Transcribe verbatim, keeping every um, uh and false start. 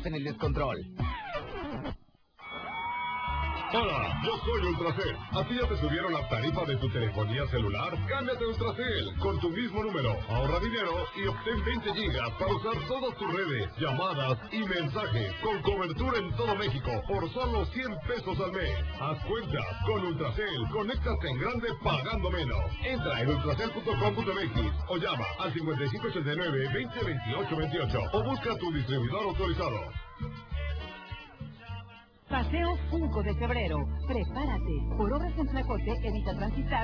en el descontrol. Hola, yo soy Ultracel. ¿A ti ya te subieron la tarifa de tu telefonía celular? Cámbiate a Ultracel con tu mismo número. Ahorra dinero y obtén veinte gigas para usar todas tus redes, llamadas y mensajes con cobertura en todo México por solo cien pesos al mes. Haz cuenta con Ultracel. Conéctate en grande pagando menos. Entra en ultracel punto com punto m x o llama al cincuenta y cinco ochenta y nueve, veinte, veintiocho, veintiocho o busca a tu distribuidor autorizado. Paseo cinco de febrero. Prepárate. Por obras en Tlacote, evita transitar